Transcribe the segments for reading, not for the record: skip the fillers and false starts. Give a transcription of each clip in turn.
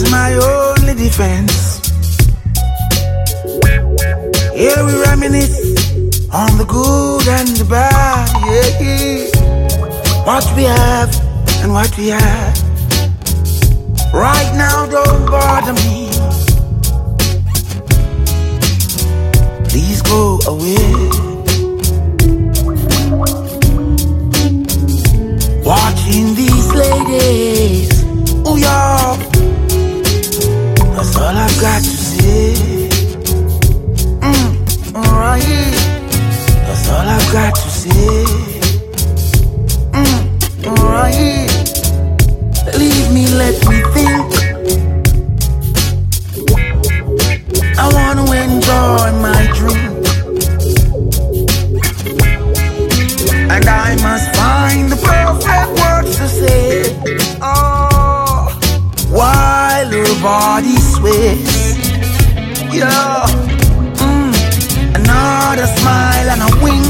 my only defense. Here we reminisce on the good and the bad, yeah. What we have and what we had. Right now, don't bother me. Please go away. Watching these ladies, ooh yeah, that's all I've got to say. Alright, that's all I've got to say. Alright, leave me, let me think. I want to enjoy my drink, and I must find the perfect words to say. Oh, while her body sways, yeah. Another smile and a wink.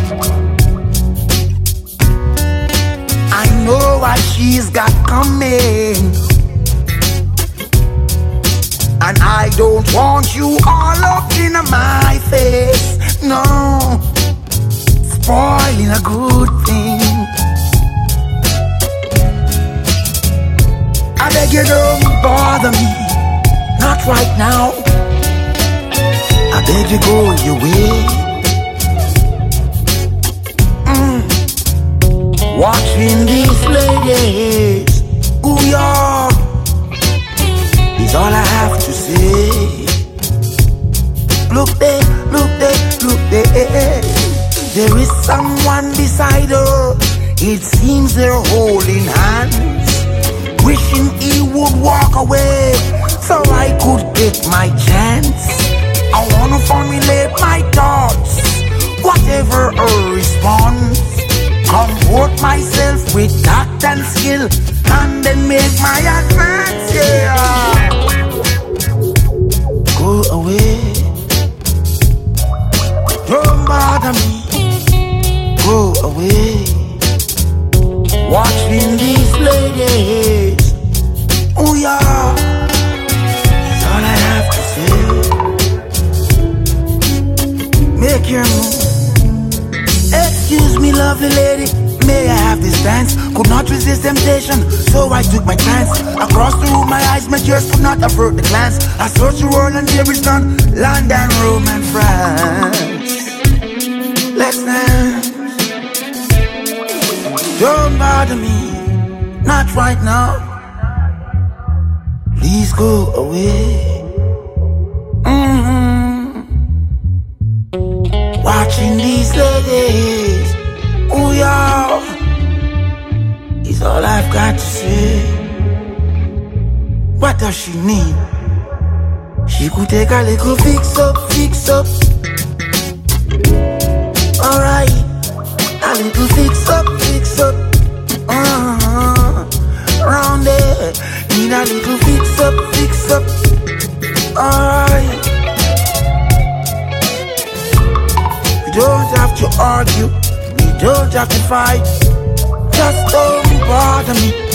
I know what she's got coming, and I don't want you all up in my face. No, spoiling a good thing. I beg you, don't bother me, not right now. I beg you, go your way. Watching these ladies, ooh yeah, is all I have to say. Look there, look there, look there. There is someone beside her. It seems they're holding hands, wishing he would walk away so I could get my chance. I wanna formulate my thoughts, whatever her response. Comport myself with tact and skill, and then make my advance, yeah. Go away, don't bother me. Go away. Watching these ladies, oh yeah, that's all I have to say. Make your move. Excuse me, lovely lady, may I have this dance? Could not resist temptation, so I took my chance. Across the room, my eyes met yours, could not avert the glance. I searched the world and there is none. London, Rome and France. Let's dance. Don't bother me, not right now. Please go away. Watching these ladies, ooh yeah, is all I've got to say. What does she need? She could take a little fix up, fix up. Alright, a little fix up, fix up. Round there, need a little fix up, fix up. Alright. You don't have to argue, you don't have to fight. Just don't bother me.